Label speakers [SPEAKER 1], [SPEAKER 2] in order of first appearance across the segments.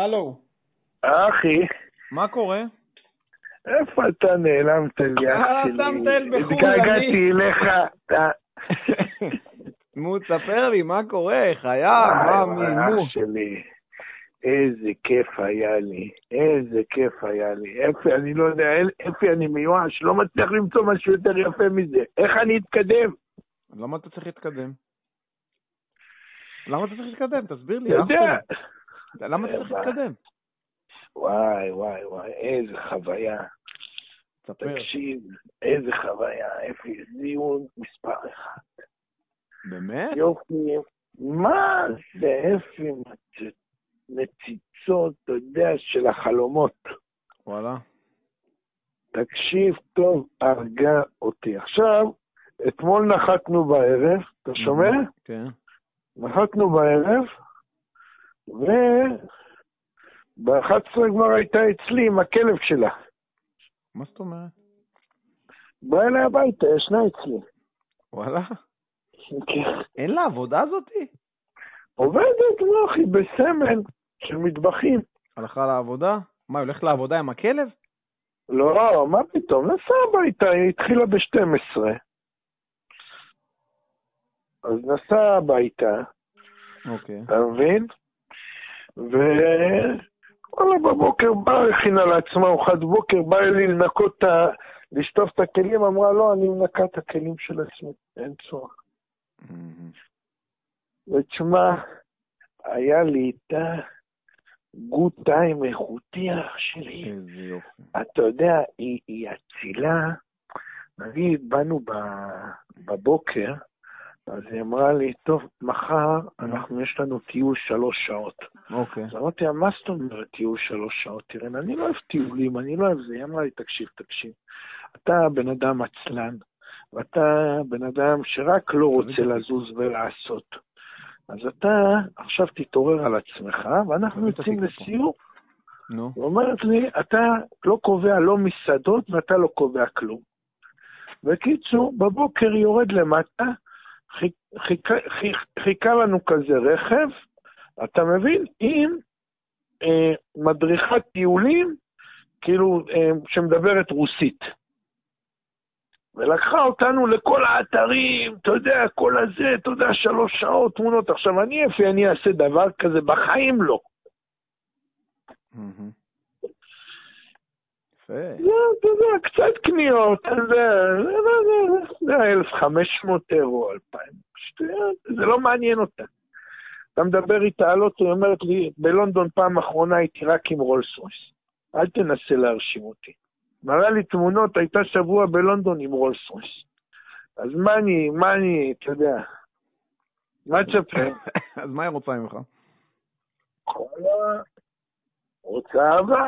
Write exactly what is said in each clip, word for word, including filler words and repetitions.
[SPEAKER 1] הלו.
[SPEAKER 2] אחי.
[SPEAKER 1] מה קורה?
[SPEAKER 2] איפה אתה נעלמת לי, אח שלי?
[SPEAKER 1] אתה מטייל בחו"ל,
[SPEAKER 2] התגעגעתי אליך.
[SPEAKER 1] מו, תספר לי, מה קורה? חיה, מה, מו?
[SPEAKER 2] אח שלי, איזה כיף היה לי, איזה כיף היה לי. איפה, אני לא יודע, איפה אני מיואש, לא מצליח למצוא משהו יותר יפה מזה. איך אני אתקדם?
[SPEAKER 1] למה אתה צריך להתקדם? למה אתה צריך להתקדם? תסביר לי,
[SPEAKER 2] אתה יודע.
[SPEAKER 1] למה אתה צריך להתקדם?
[SPEAKER 2] וואי, וואי, וואי, איזה חוויה.
[SPEAKER 1] תספר.
[SPEAKER 2] תקשיב, איזה חוויה, אפי, זיון מספר אחד.
[SPEAKER 1] באמת?
[SPEAKER 2] יופי, מה זה אפי, מציצות, אתה יודע, של החלומות.
[SPEAKER 1] וואלה.
[SPEAKER 2] תקשיב טוב, הרגע אותי. עכשיו, אתמול נחתנו בערב, אתה שומע?
[SPEAKER 1] כן.
[SPEAKER 2] נחתנו בערב, וב-אחת עשרה כבר הייתה אצלי עם הכלב שלה.
[SPEAKER 1] מה זאת אומרת?
[SPEAKER 2] באה אליי הביתה, ישנה אצלי.
[SPEAKER 1] וואלה? אין לה עבודה זאתי?
[SPEAKER 2] עובדת, לא אחי, בסמל של מטבחים.
[SPEAKER 1] הלכה לעבודה? מה, היא הולכת לעבודה עם הכלב?
[SPEAKER 2] לא, מה פתאום? נסעה הביתה, היא התחילה ב-שתים עשרה. אז נסעה הביתה.
[SPEAKER 1] אוקיי.
[SPEAKER 2] אתה מבין? וואלה, בבוקר באה, הכינה לעצמה ארוחת בוקר, באה לי לנקות, לשטוף את הכלים, אמרה לא, אני מנקה את הכלים של עצמי, אין צורך. ותשמע, היה לי איתה גוד טיים איכותי, אח שלי.
[SPEAKER 1] איזה יופי.
[SPEAKER 2] אתה יודע, היא, היא הצילה, נגיד, באנו בבוקר, אז היא אמרה לי, טוב, מחר אנחנו, יש לנו טיול שלוש שעות.
[SPEAKER 1] אוקיי.
[SPEAKER 2] אז אמרתי, מה זאת אומרת טיול שלוש שעות? תראה, אני לא אוהב טיולים, אני לא אוהב זה. היא אמרה לי, תקשיב, תקשיב. אתה בן אדם עצלן, ואתה בן אדם שרק לא רוצה לזוז ולעשות. אז אתה עכשיו תתעורר על עצמך, ואנחנו יוצאים לסיור.
[SPEAKER 1] נו.
[SPEAKER 2] היא אומרת לי, אתה לא קובע לא מסעדות, ואתה לא קובע כלום. וקיצור, בבוקר יורד למטה, חיכה, חיכה לנו כזה רכב, אתה מבין? עם אה, מדריכת טיולים, כאילו, אה, שמדברת רוסית. ולקחה אותנו לכל האתרים, אתה יודע, כל הזה, אתה יודע, שלוש שעות, תמונות. עכשיו, אני איפה אני אעשה דבר כזה? בחיים לא. לא, אתה יודע, קצת קניות, זה אלף וחמש מאות אירו, אלפיים. זה לא מעניין אותה. אתה מדבר איתה על אוטו, היא אומרת לי, בלונדון פעם אחרונה הייתי רק עם רולס רויס. אל תנסה להרשים אותי. מראה לי תמונות, הייתה שבוע בלונדון עם רולס רויס. אז מה אני, מה אני, אתה יודע, מה תשפר?
[SPEAKER 1] אז מה היא רוצה ממך?
[SPEAKER 2] רוצה אהבה?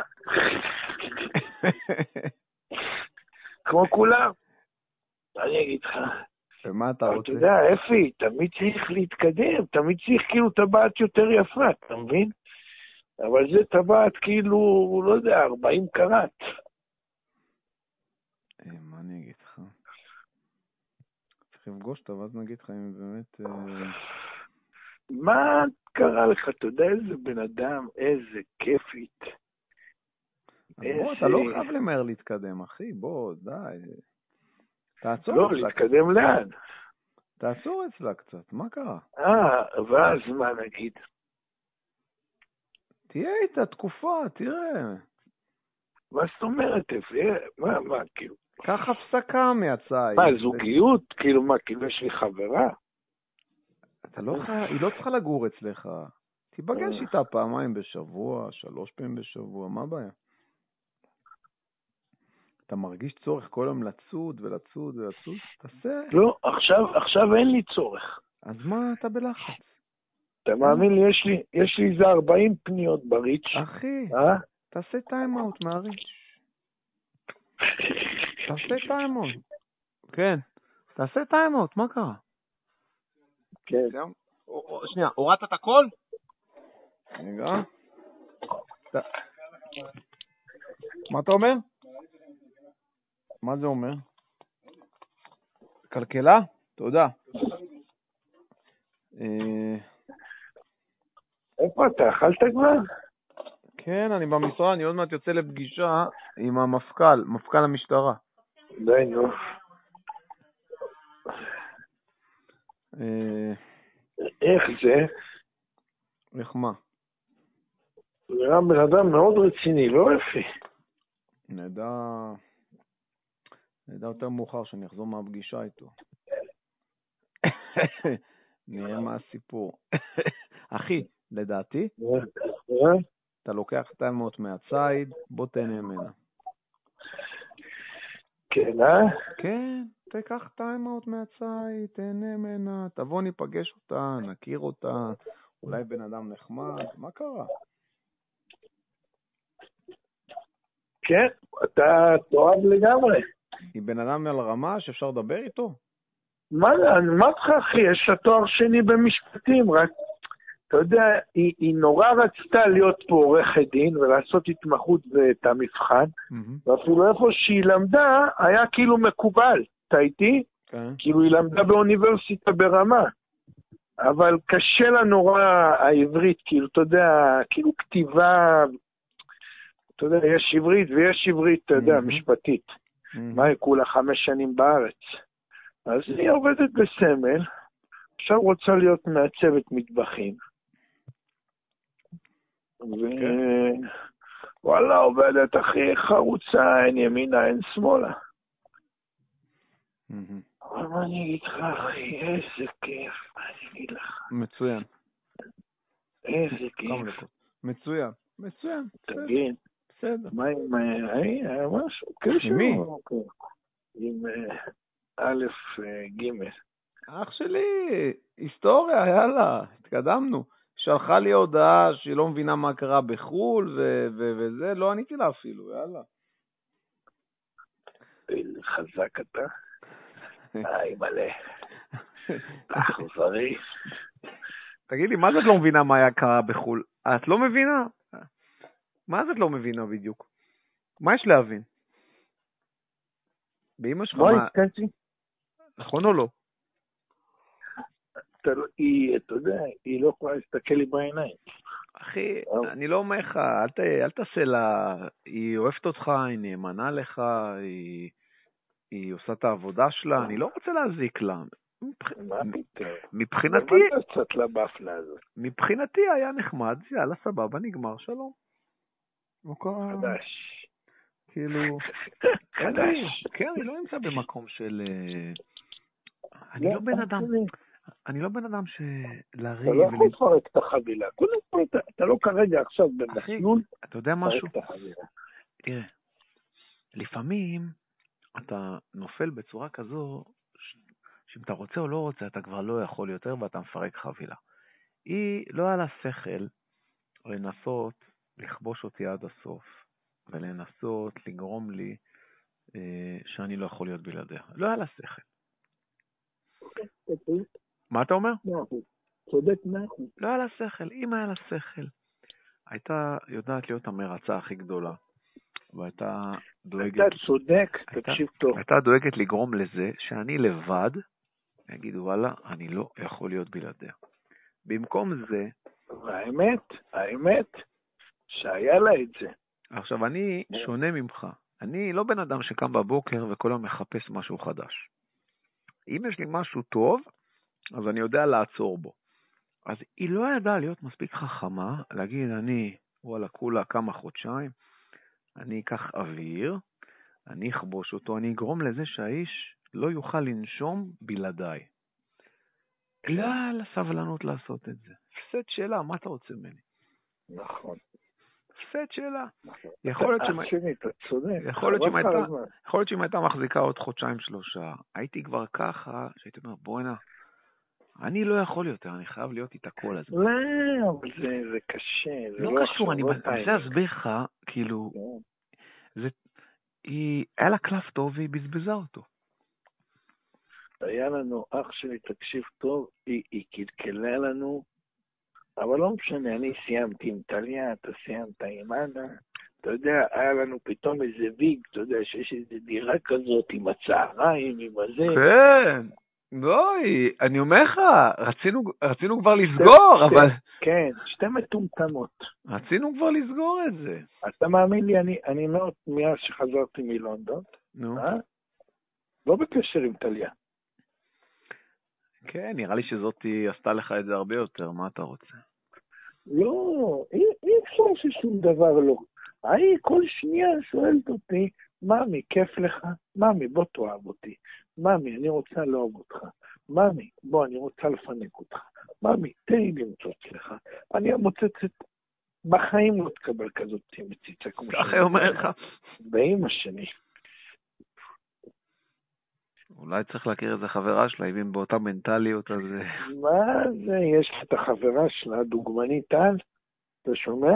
[SPEAKER 2] כמו כולם. אני אגיד לך.
[SPEAKER 1] ומה אתה רוצה?
[SPEAKER 2] אתה יודע, אפי, תמיד צריך להתקדם, תמיד צריך כאילו טבעת יותר יפה, אתה מבין? אבל זה טבעת כאילו, לא יודע, ארבעים קראט.
[SPEAKER 1] מה אני אגיד לך? צריך לפגוש אותה, ואז נגיד לך אם באמת...
[SPEAKER 2] מה קרה לך? אתה יודע איזה בן אדם, איזה כיפית.
[SPEAKER 1] בוא, אתה לא חייב למהר להתקדם, אחי, בוא, די. תעצור
[SPEAKER 2] לא,
[SPEAKER 1] אצלה. לא,
[SPEAKER 2] להתקדם לאן?
[SPEAKER 1] תעצור אצלה קצת, מה קרה?
[SPEAKER 2] אה, ואז מה נגיד?
[SPEAKER 1] תהיה איתה תקופה, תראה.
[SPEAKER 2] מה זאת אומרת? מה, מה, כאילו?
[SPEAKER 1] קח הפסקה מהצעה.
[SPEAKER 2] מה, זוגיות? כאילו מה, כאילו יש לי חברה?
[SPEAKER 1] אתה לא חייב, היא לא צריכה לגור אצלך. תיפגש איתה פעמיים בשבוע, שלוש פעמים בשבוע, מה הבעיה? אתה מרגיש צורך כל יום לצוד ולצוד ולצוד? תעשה.
[SPEAKER 2] לא, עכשיו, עכשיו אין לי צורך.
[SPEAKER 1] אז מה אתה בלחץ?
[SPEAKER 2] אתה מאמין לי, יש לי, יש לי איזה ארבעים פניות בריץ'.
[SPEAKER 1] אחי,
[SPEAKER 2] אה?
[SPEAKER 1] תעשה טיימאוט מהריץ'. תעשה טיימאוט. כן, תעשה טיימאוט, מה קרה?
[SPEAKER 2] כן.
[SPEAKER 1] שנייה, הורדת את הכל? רגע. מה אתה אומר? מה זה אומר? כלכלה? תודה.
[SPEAKER 2] איפה אתה? אכלת כבר?
[SPEAKER 1] כן, אני במשרד, אני עוד מעט יוצא לפגישה עם המפכ"ל, מפכ"ל המשטרה.
[SPEAKER 2] די, נו.
[SPEAKER 1] אה,
[SPEAKER 2] איך זה?
[SPEAKER 1] איך מה?
[SPEAKER 2] זה נראה בן אדם מאוד רציני, לא יפי.
[SPEAKER 1] נדע... נדע יותר מאוחר שאני אחזור מהפגישה איתו. נראה מה הסיפור. אחי, לדעתי, אתה לוקח שתיים מאות מהצייד, בוא תהנה ממנה.
[SPEAKER 2] כן, אה?
[SPEAKER 1] כן, תקח שתיים מאות מהצייד, תהנה ממנה, תבוא ניפגש אותה, נכיר אותה, אולי בן אדם נחמד, מה קרה?
[SPEAKER 2] כן, אתה תאהב לגמרי.
[SPEAKER 1] היא בן אדם על רמה שאפשר לדבר איתו?
[SPEAKER 2] מה זה, אני אומר לך אחי, יש לה תואר שני במשפטים, רק, אתה יודע, היא, היא נורא רצתה להיות פה עורכת דין ולעשות התמחות ואת המבחן, mm-hmm. ואפילו איפה שהיא למדה היה כאילו מקובל, אתה איתי?
[SPEAKER 1] כן.
[SPEAKER 2] כאילו היא למדה באוניברסיטה ברמה, אבל קשה לה נורא העברית, כאילו, אתה יודע, כאילו כתיבה, אתה יודע, יש עברית ויש עברית, אתה יודע, mm-hmm. משפטית. Mm-hmm. מה היא כולה חמש שנים בארץ? אז היא עובדת בסמל, עכשיו רוצה להיות מעצבת מטבחים. ווואלה, עובדת הכי חרוצה, אין ימינה, אין שמאלה. אבל מה אני אגיד לך, אחי, איזה כיף, מה אני אגיד לך?
[SPEAKER 1] מצוין.
[SPEAKER 2] איזה כיף.
[SPEAKER 1] מצוין, מצוין.
[SPEAKER 2] תגיד,
[SPEAKER 1] בסדר.
[SPEAKER 2] מה עם, היה משהו? עם
[SPEAKER 1] מי?
[SPEAKER 2] עם א' ג'.
[SPEAKER 1] אח שלי, היסטוריה, יאללה, התקדמנו. שלחה לי הודעה שהיא לא מבינה מה קרה בחול ו- ו- וזה, לא עניתי לה אפילו, יאללה.
[SPEAKER 2] חזק אתה. איי מלא. אכזרי.
[SPEAKER 1] תגיד לי, מה זאת לא מבינה מה היה קרה בחול? את לא מבינה? מה זאת לא מבינה בדיוק? מה יש להבין? באמא שלך מה... נכון או לא?
[SPEAKER 2] היא, אתה יודע, היא לא יכולה להסתכל לי בעיניים.
[SPEAKER 1] אחי, אני לא אומר לך, אל, ת, אל תעשה לה, היא אוהבת אותך, היא נאמנה לך, היא, היא עושה את העבודה שלה, אני לא רוצה להזיק לה. מבחינתי, מבחינתי היה נחמד, יאללה סבבה, נגמר, שלום.
[SPEAKER 2] חדש.
[SPEAKER 1] כאילו,
[SPEAKER 2] חדש.
[SPEAKER 1] כן, אני לא נמצא במקום של... אני לא בן אדם... אני לא בן אדם שלריב...
[SPEAKER 2] אתה לא יכול לפרק את החבילה. קודם כל, אתה לא כרגע עכשיו במסלול.
[SPEAKER 1] אתה יודע משהו? תראה, לפעמים אתה נופל בצורה כזו, שאם אתה רוצה או לא רוצה, אתה כבר לא יכול יותר ואתה מפרק חבילה. היא לא היה לה שכל לנסות לכבוש אותי עד הסוף, ולנסות לגרום לי אה, שאני לא יכול להיות בלעדיה. לא היה לה שכל. מה אתה אומר?
[SPEAKER 2] צודק מאחוז.
[SPEAKER 1] לא היה לה שכל. אם היה לה שכל, הייתה יודעת להיות המרצה הכי גדולה. והייתה דואגת...
[SPEAKER 2] אתה צודק, תקשיב טוב.
[SPEAKER 1] הייתה דואגת לגרום לזה שאני לבד, אגיד, וואלה, אני לא יכול להיות בלעדיה. במקום זה...
[SPEAKER 2] והאמת, האמת, שהיה לה את זה.
[SPEAKER 1] עכשיו, אני שונה ממך. אני לא בן אדם שקם בבוקר וכל יום מחפש משהו חדש. אם יש לי משהו טוב, אז אני יודע לעצור בו. אז היא לא ידעה להיות מספיק חכמה, להגיד, אני, וואלה, כולה כמה חודשיים, אני אקח אוויר, אני אכבוש אותו, אני אגרום לזה שהאיש לא יוכל לנשום בלעדיי. לא היה לה סבלנות לעשות את זה. הפסד שאלה, מה אתה רוצה ממני?
[SPEAKER 2] נכון.
[SPEAKER 1] הפסד שאלה. יכול להיות שאם הייתה מחזיקה עוד חודשיים שלושה, הייתי כבר ככה, שהייתי אומר, בואי נע, אני לא יכול יותר, אני חייב להיות איתה כל הזמן.
[SPEAKER 2] לא, אבל זה קשה.
[SPEAKER 1] לא קשור, אני רוצה להסביר לך, כאילו, היה לה קלף טוב והיא בזבזה אותו.
[SPEAKER 2] היה לנו, אח שלי, תקשיב טוב, היא קלקלה לנו, אבל לא משנה, אני סיימתי עם טליה, אתה סיימת עם אנה, אתה יודע, היה לנו פתאום איזה ויג, אתה יודע, שיש איזו דירה כזאת עם הצהריים, עם הזה.
[SPEAKER 1] כן, בואי, אני אומר לך, רצינו, רצינו כבר לסגור,
[SPEAKER 2] שתי,
[SPEAKER 1] אבל...
[SPEAKER 2] כן, שתי מטומטמות.
[SPEAKER 1] רצינו כבר לסגור את זה.
[SPEAKER 2] אתה מאמין לי, אני, אני מאוד מאז שחזרתי מלונדון,
[SPEAKER 1] נו.
[SPEAKER 2] אה? לא בקשר עם טליה.
[SPEAKER 1] כן, נראה לי שזאת עשתה לך את זה הרבה יותר, מה אתה רוצה?
[SPEAKER 2] לא, אי, אי אפשר ששום דבר לא. ההיא כל שנייה שואלת אותי, ממי, כיף לך? ממי, בוא תאהב אותי. ממי, אני רוצה לאהוב אותך. ממי, בוא, אני רוצה לפנק אותך. ממי, תן לי למצוץ לך. אני מוצצת, בחיים לא תקבל כזאת מציצה כמו שאני.
[SPEAKER 1] ככה היא אומר לך.
[SPEAKER 2] באמא שלי.
[SPEAKER 1] אולי צריך להכיר איזה חברה שלה, אם באותה מנטליות, אז...
[SPEAKER 2] מה זה? יש את החברה שלה, דוגמנית טל, אתה שומע?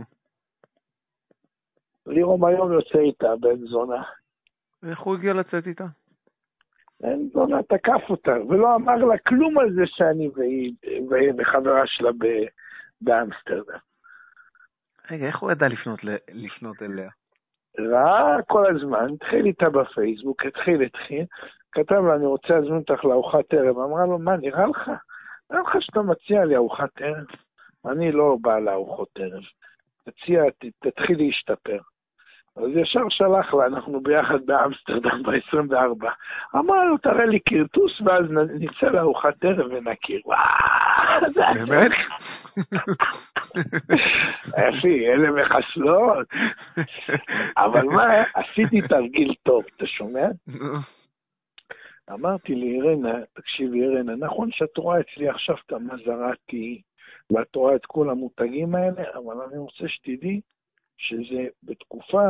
[SPEAKER 2] לירום היום יוצא איתה, בן זונה.
[SPEAKER 1] איך הוא הגיע לצאת איתה?
[SPEAKER 2] בן זונה תקף אותה, ולא אמר לה כלום על זה שאני והיא, וחברה שלה באמסטרדם.
[SPEAKER 1] רגע, איך הוא ידע לפנות, לפנות אליה?
[SPEAKER 2] ראה כל הזמן, התחיל איתה בפייסבוק, התחיל, התחיל, כתב לה, אני רוצה להזמין אותך לארוחת ערב. אמרה לו, מה, נראה לך? נראה לך שאתה מציע לי ארוחת ערב? אני לא בא לארוחות ערב. תציע, תתחיל להשתפר. אז ישר שלח לה, אנחנו ביחד באמסטרדם ב-עשרים וארבע. אמר לו, תראה לי קרטוס, ואז נצא לארוחת ערב ונכיר. וואו, זה...
[SPEAKER 1] באמת?
[SPEAKER 2] אפי, אלה מחסלות. אבל מה, עשיתי תרגיל טוב, אתה שומע? אמרתי לאירנה, תקשיבי אירנה, נכון שאת רואה אצלי עכשיו את המזרתי, ואת רואה את כל המותגים האלה, אבל אני רוצה שתדעי שזה בתקופה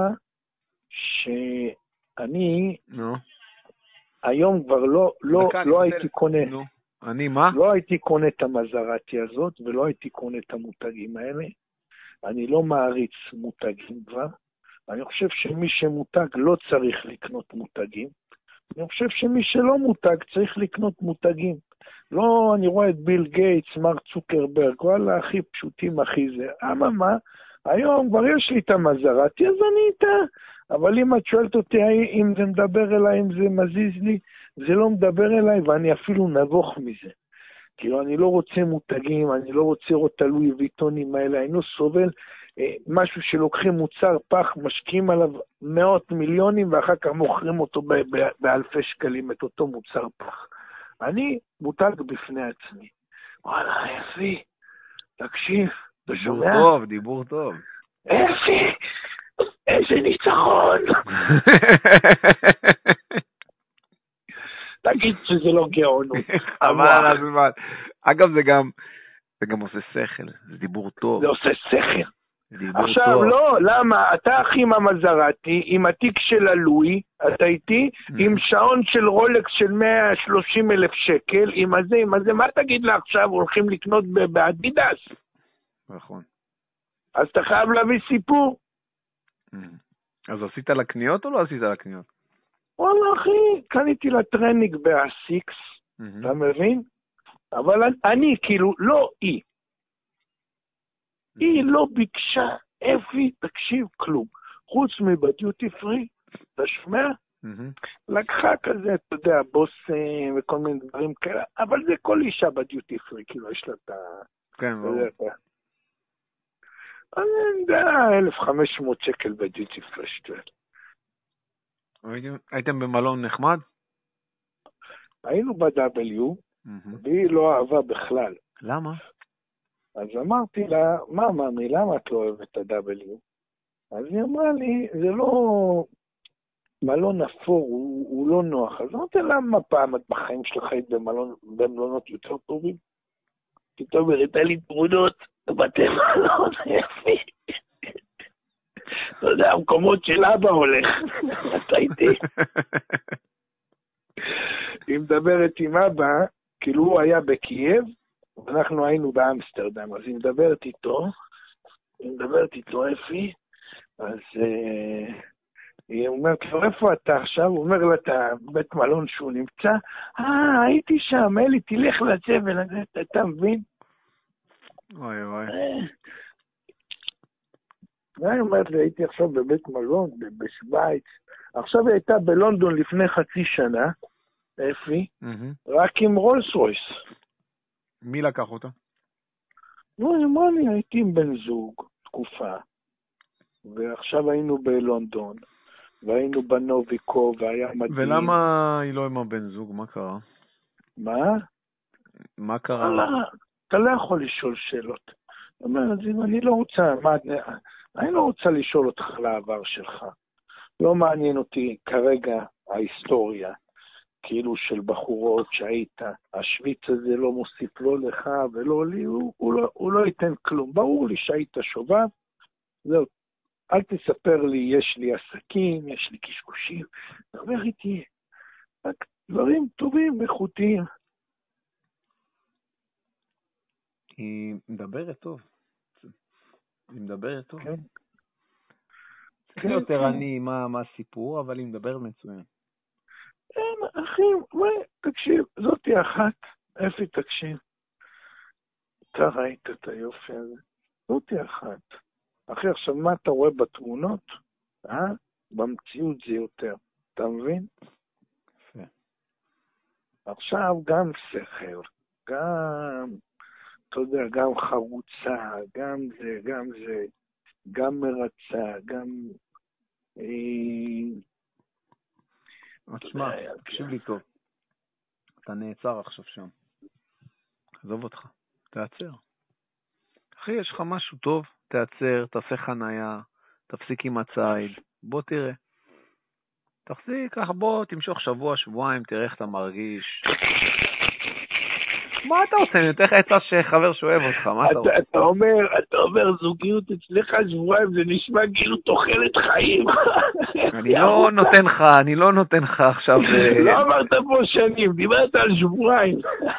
[SPEAKER 2] שאני היום כבר לא, לא, לא הייתי קונה.
[SPEAKER 1] אני מה?
[SPEAKER 2] לא הייתי קונה את המזרתי הזאת, ולא הייתי קונה את המותגים האלה. אני לא מעריץ מותגים כבר. אני חושב שמי שמותג לא צריך לקנות מותגים. אני חושב שמי שלא מותג צריך לקנות מותגים. לא, אני רואה את ביל גייטס, מרק צוקרברג, וואלה, הכי פשוטים, הכי זה. אבל מה? היום כבר יש לי את המזרתי, אז אני איתה. אבל אם את שואלת אותי אם זה מדבר אליי, אם זה מזיז לי, זה לא מדבר אליי, ואני אפילו נבוך מזה. כאילו, אני לא רוצה מותגים, אני לא רוצה לראות את הלואי ויטונים האלה, אני לא סובל אה, משהו שלוקחים מוצר פח, משקיעים עליו מאות מיליונים, ואחר כך מוכרים אותו ב- ב- באלפי שקלים, את אותו מוצר פח. אני מותג בפני עצמי. וואלה, יפי, תקשיב, אתה שומע?
[SPEAKER 1] דיבור טוב, דיבור טוב.
[SPEAKER 2] יפי, איזה ניצחון. תגיד שזה לא גאונות.
[SPEAKER 1] אבל על הזמן. אגב, זה גם, זה גם עושה שכל, זה דיבור טוב.
[SPEAKER 2] זה עושה שכל.
[SPEAKER 1] דיבור
[SPEAKER 2] עכשיו,
[SPEAKER 1] טוב.
[SPEAKER 2] לא, למה? אתה אחי עם המזרתי, עם התיק של הלואי, אתה איתי, עם שעון של רולקס של מאה ושלושים אלף שקל, עם הזה, עם הזה, מה תגיד לה עכשיו? הולכים לקנות באדידס?
[SPEAKER 1] נכון.
[SPEAKER 2] אז אתה חייב להביא סיפור.
[SPEAKER 1] אז עשית לקניות או לא עשית לקניות?
[SPEAKER 2] וואלה, אחי, קניתי לה טרנינג באסיקס, אתה מבין? אבל אני, כאילו, לא היא. היא לא ביקשה, אפי, תקשיב, כלום. חוץ מבדיוטי פרי, אתה שומע? לקחה כזה, אתה יודע, בוסים וכל מיני דברים כאלה, אבל זה כל אישה בדיוטי פרי, כאילו, יש לה את ה...
[SPEAKER 1] כן, ברור.
[SPEAKER 2] אני יודע, אלף וחמש מאות שקל בדיוטי פרי, שטואל.
[SPEAKER 1] הייתם במלון נחמד?
[SPEAKER 2] היינו ב-W, והיא לא אהבה בכלל.
[SPEAKER 1] למה?
[SPEAKER 2] אז אמרתי לה, מה מאמי, למה את לא אוהבת את ה-W? אז היא אמרה לי, זה לא מלון אפור, הוא, הוא לא נוח. אז אמרתי, למה פעם את בחיים שלך היית במלון, במלונות יותר טובים? פתאום הראתה לי תמונות, בתי מלון, יפי. אתה יודע, המקומות של אבא הולך. אתה איתי? היא מדברת עם אבא, כאילו הוא היה בקייב, ואנחנו היינו באמסטרדם, אז היא מדברת איתו, היא מדברת איתו, אפי, אז uh, היא אומרת לו, איפה אתה עכשיו? הוא אומר לה, אתה בית מלון שהוא נמצא, אה, הייתי שם, אלי, תלך לצבל הזה, אתה מבין?
[SPEAKER 1] אוי אוי.
[SPEAKER 2] היא אומרת לי, הייתי עכשיו בבית מלון, בשוויץ, עכשיו היא הייתה בלונדון לפני חצי שנה, אפי, רק עם רולס רויס.
[SPEAKER 1] מי לקח אותה?
[SPEAKER 2] לא, אמרה לי, הייתי עם בן זוג, תקופה, ועכשיו היינו בלונדון, והיינו בנוביקו, והיה מדהים.
[SPEAKER 1] ולמה היא לא עם הבן זוג? מה קרה?
[SPEAKER 2] מה?
[SPEAKER 1] מה קרה?
[SPEAKER 2] אתה לא יכול לשאול שאלות. זאת אומרת, אם אני לא רוצה, מה, אני לא רוצה לשאול אותך על העבר שלך. לא מעניין אותי כרגע ההיסטוריה, כאילו של בחורות שהיית. השוויץ הזה לא מוסיף לא לך ולא לי, הוא, הוא, לא, הוא לא ייתן כלום. ברור לי שהיית שובב, זהו. אל תספר לי, יש לי עסקים, יש לי קשקושים. דבר איתי, רק דברים טובים, איכותיים.
[SPEAKER 1] היא מדברת טוב. היא מדברת טוב.
[SPEAKER 2] כן.
[SPEAKER 1] זה יותר אני, מה, מה הסיפור, אבל היא מדברת מצוין.
[SPEAKER 2] אין, אחי, תקשיב, זאתי אחת, אפי, תקשיב. אתה ראית את היופי הזה? זאתי אחת. אחי, עכשיו מה אתה רואה בתמונות? אה? במציאות זה יותר. אתה מבין?
[SPEAKER 1] יפה.
[SPEAKER 2] עכשיו גם שכל, גם, אתה יודע, גם חרוצה, גם זה, גם זה, גם מרצה, גם...
[SPEAKER 1] תשמע, תקשיב לי טוב. אתה נעצר עכשיו שם. עזוב אותך. תעצר. אחי, יש לך משהו טוב, תעצר, תעשה חנייה, תפסיק עם הצייד, בוא תראה. תחזיק, ככה בוא, תמשוך שבוע, שבועיים, תראה איך אתה מרגיש. מה אתה עושה? אני נותן לך עצה שחבר שאוהב אותך, מה אתה עושה?
[SPEAKER 2] אתה אומר, אתה אומר, זוגיות אצלך שבועיים, זה נשמע כאילו תוחלת חיים.
[SPEAKER 1] אני לא נותן לך, אני לא נותן לך עכשיו...
[SPEAKER 2] לא אמרת פה שנים, דיברת על שבועיים.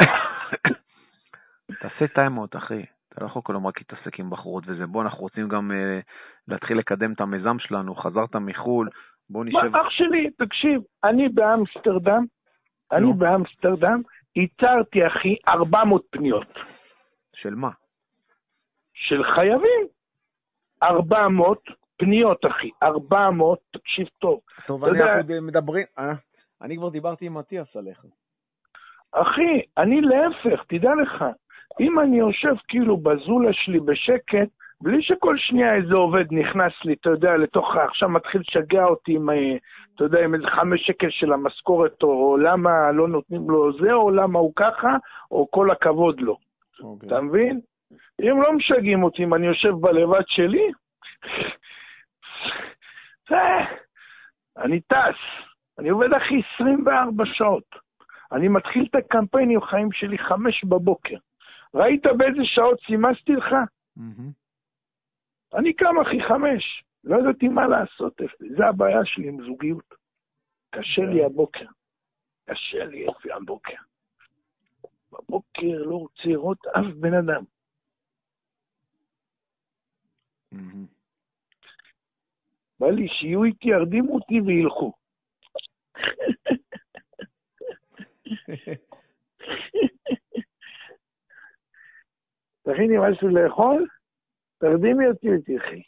[SPEAKER 1] תעשה טיימות, אחי. אתה לא יכול כל הזמן להתעסק עם בחורות וזה. בוא, אנחנו רוצים גם להתחיל לקדם את המיזם שלנו. חזרת מחול, בוא נשב...
[SPEAKER 2] אח שלי, תקשיב, אני באמסטרדם, אני באמסטרדם, ייצרתי, אחי, ארבע מאות פניות.
[SPEAKER 1] של מה?
[SPEAKER 2] של חייבים. ארבע מאות פניות, אחי. ארבע מאות, תקשיב טוב.
[SPEAKER 1] טוב, אני יודע... מדברים... אה? אני כבר דיברתי עם מתיאס עליך.
[SPEAKER 2] אחי, אני להפך, תדע לך. אם אני יושב כאילו בזולה שלי בשקט, בלי שכל שנייה איזה עובד נכנס לי, אתה יודע, לתוך, עכשיו מתחיל לשגע אותי עם, אתה יודע, עם איזה חמש שקל של המשכורת, או למה לא נותנים לו זה, או למה הוא ככה, או כל הכבוד לו. Okay. אתה מבין? אם לא משגעים אותי, אם אני יושב בלבד שלי, אני טס. אני עובד אחי עשרים וארבע שעות. אני מתחיל את הקמפיינים חיים שלי חמש בבוקר. ראית באיזה שעות סימסתי לך?
[SPEAKER 1] Mm-hmm.
[SPEAKER 2] אני קם אחי חמש. לא ידעתי מה לעשות. זה הבעיה שלי עם זוגיות. קשה לי הבוקר. קשה לי אפי הבוקר. בבוקר לא רוצה לראות אף בן אדם.
[SPEAKER 1] Mm-hmm.
[SPEAKER 2] בא לי שיהיו איתי, ירדימו אותי וילכו. תכיני משהו לאכול? תרדימי אותי אותי, אחי.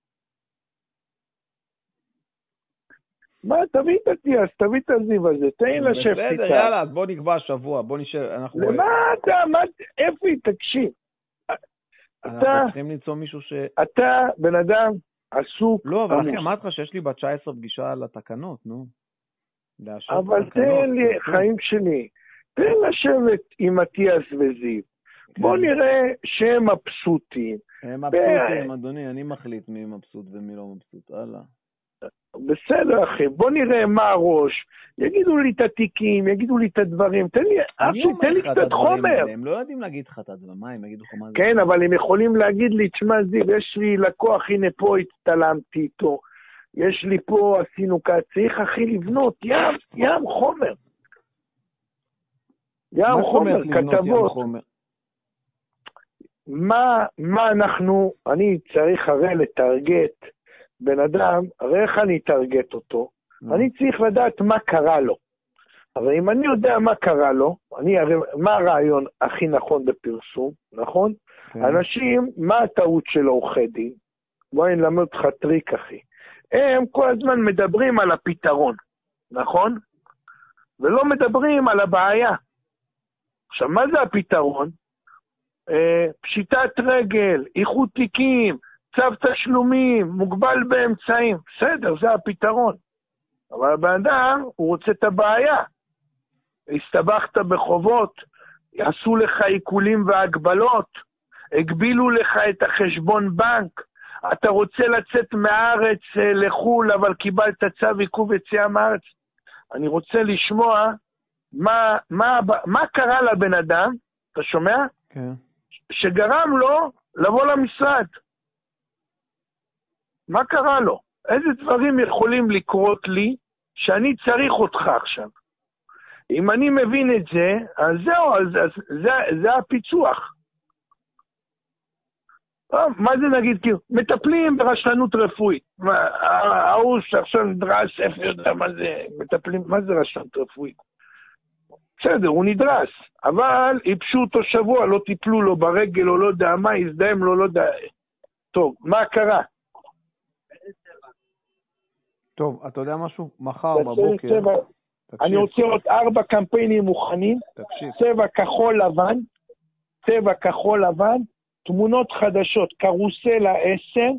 [SPEAKER 2] מה, תביא את הטיאס, תביא את הזיו הזה, תן לשבת איתה.
[SPEAKER 1] בסדר, יאללה, בוא נקבע שבוע, בוא נשב, אנחנו...
[SPEAKER 2] למה אתה, מה, איפה, תקשיב.
[SPEAKER 1] אנחנו צריכים למצוא מישהו ש...
[SPEAKER 2] אתה, בן אדם, עסוק.
[SPEAKER 1] לא, אבל אחי, אמרת לך שיש לי בת תשע עשרה פגישה על התקנות, נו.
[SPEAKER 2] אבל תן לי, חיים שלי, תן לשבת עם הטיאס וזיו. בוא נראה שהם מבסוטים.
[SPEAKER 1] הם מבסוטים, אדוני, אני מחליט מי מבסוט ומי לא מבסוט, הלאה.
[SPEAKER 2] בסדר, אחי, בוא נראה מה הראש. יגידו לי את התיקים, יגידו לי את הדברים. תן לי, אחי, תן לי קצת חומר.
[SPEAKER 1] הם לא יודעים להגיד לך את הדברים, מה, הם יגידו לך מה זה?
[SPEAKER 2] כן, אבל הם יכולים להגיד לי, תשמע זיו, יש לי לקוח, הנה פה הצטלמתי איתו. יש לי פה, עשינו ככה, צריך אחי לבנות, ים, ים חומר. ים חומר, כתבות. מה, מה אנחנו, אני צריך הרי לטרגט בן אדם, הרי איך אני אטרגט אותו? אני צריך לדעת מה קרה לו. אבל אם אני יודע מה קרה לו, אני הרי, מה הרעיון הכי נכון בפרסום, נכון? אנשים, מה הטעות של עורכי דין? בואי נלמד אותך טריק, אחי. הם כל הזמן מדברים על הפתרון, נכון? ולא מדברים על הבעיה. עכשיו, מה זה הפתרון? אה, פשיטת רגל, איחוד תיקים, צו תשלומים, מוגבל באמצעים. בסדר, זה הפתרון. אבל באדם, הוא רוצה את הבעיה. הסתבכת בחובות, עשו לך עיקולים והגבלות, הגבילו לך את החשבון בנק, אתה רוצה לצאת מהארץ לחול, אבל קיבלת צו עיכוב יציאה מהארץ. אני רוצה לשמוע מה, מה, מה קרה לבן אדם, אתה שומע?
[SPEAKER 1] כן.
[SPEAKER 2] שגרם לו לבוא למשרד. מה קרה לו? איזה דברים יכולים לקרות לי שאני צריך אותך עכשיו? אם אני מבין את זה, אז זהו, אז, אז זה, זה הפיצוח. מה זה נגיד? כאילו, מטפלים ברשלנות רפואית. ההוא שעכשיו נדרס, איפה יודע מה זה, מטפלים, מה זה רשלנות רפואית? בסדר, הוא נדרס, אבל איפשו אותו שבוע, לא טיפלו לו ברגל, או לא יודע מה, הזדהם לו, לא יודע. טוב, מה קרה?
[SPEAKER 1] טוב, אתה יודע משהו? מחר בבוקר...
[SPEAKER 2] צבע, אני רוצה עוד ארבע קמפיינים מוכנים.
[SPEAKER 1] תקשיב.
[SPEAKER 2] צבע כחול לבן, צבע כחול לבן, תמונות חדשות, קרוסלה עשר,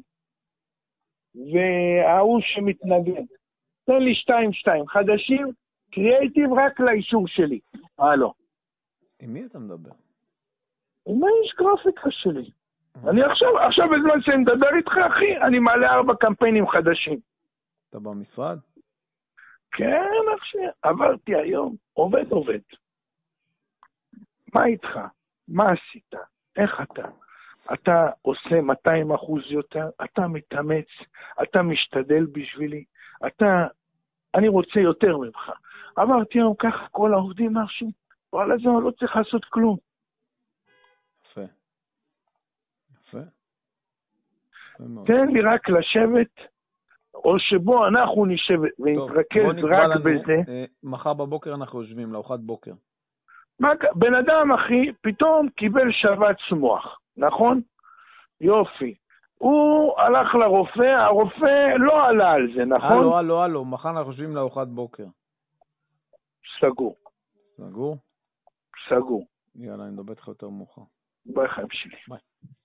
[SPEAKER 2] וההוא שמתנגד. תן לי שתיים שתיים, חדשים, קריאייטיב רק לאישור שלי. הלו.
[SPEAKER 1] עם מי אתה מדבר?
[SPEAKER 2] עם האיש גרפיקה שלי. אני עכשיו, עכשיו בזמן שאני מדבר איתך, אחי, אני מעלה ארבע קמפיינים חדשים.
[SPEAKER 1] אתה במשרד?
[SPEAKER 2] כן, עכשיו, עברתי היום, עובד עובד. מה איתך? מה עשית? איך אתה? אתה עושה מאתיים אחוז יותר, אתה מתאמץ, אתה משתדל בשבילי, אתה, אני רוצה יותר ממך. עברתי היום ככה, כל העובדים מרשים, וואלה זה לא צריך לעשות כלום.
[SPEAKER 1] יפה. יפה.
[SPEAKER 2] תן לי רק לשבת, או שבו אנחנו נשב ונתרכז רק לנו, בזה.
[SPEAKER 1] אה, מחר בבוקר אנחנו יושבים לארוחת בוקר.
[SPEAKER 2] מה, בן אדם אחי פתאום קיבל שבץ מוח, נכון? יופי. הוא הלך לרופא, הרופא לא עלה על זה, נכון?
[SPEAKER 1] הלו, הלו, הלו, מחר אנחנו יושבים לארוחת בוקר.
[SPEAKER 2] סגור.
[SPEAKER 1] סגור?
[SPEAKER 2] סגור.
[SPEAKER 1] יאללה, אני מדבר איתך יותר מאוחר.
[SPEAKER 2] ביי חיים שלי.
[SPEAKER 1] ביי.